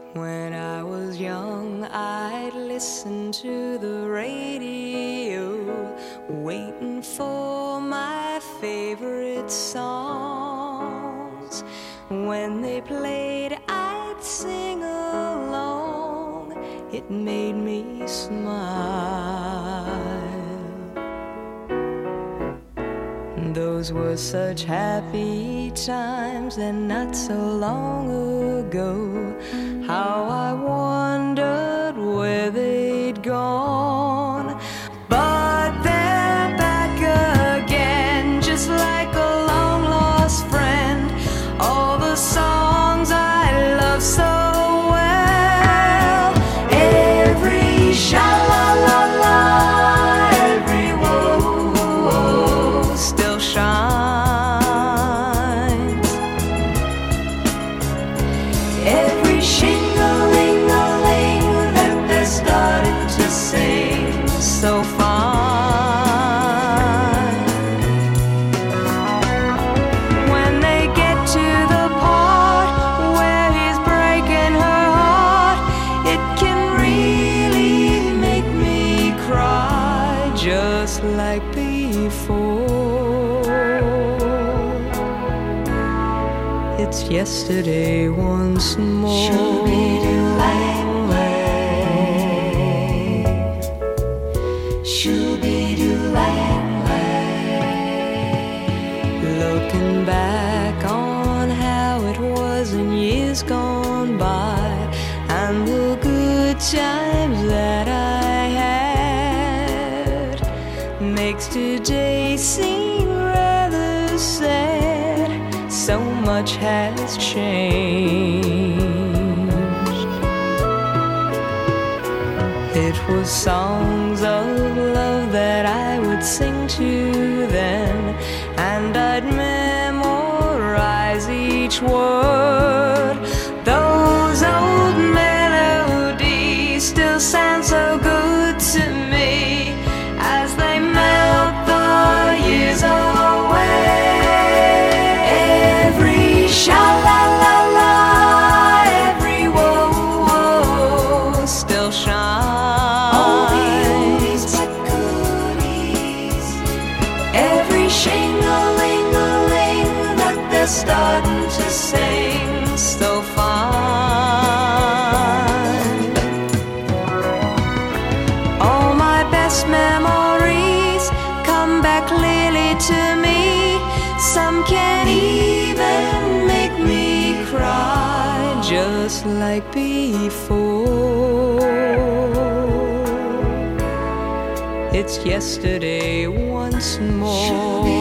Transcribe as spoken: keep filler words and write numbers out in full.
When I was young, I'd listen to the radio, waiting for my favorite songs. When they played, I'd sing along. It made me smile. Those were such happy times, and not so long ago. How I wondered where they'd gone. But they're back again, just like a long-lost friend. All the songs I love so well. Every sha-la-la-la, every whoa-whoa still shines. Every shing-a-ling-a-ling that they're starting to sing so fine. When they get to the part where he's breaking her heart, it can really make me cry, just like before. It's yesterday once more. Shoo-be-doo-lang-lang, shoo-be-doo-lang-lang. Looking back on how it was in years gone by, and the good times that I had, makes today seem rather sad. So much has changed. It was songs of love that I would sing to then, and I'd memorize each word. Those old melodies still sound so good to me as they melt the years away. Every sha-la-la-la, every whoa-whoa still shines. All the oldies but goodies. Every shing-a-ling-a-ling that they're starting to sing so fine. All my best memories come back clearly to me. Some can even make me cry, just like before. It's yesterday once more.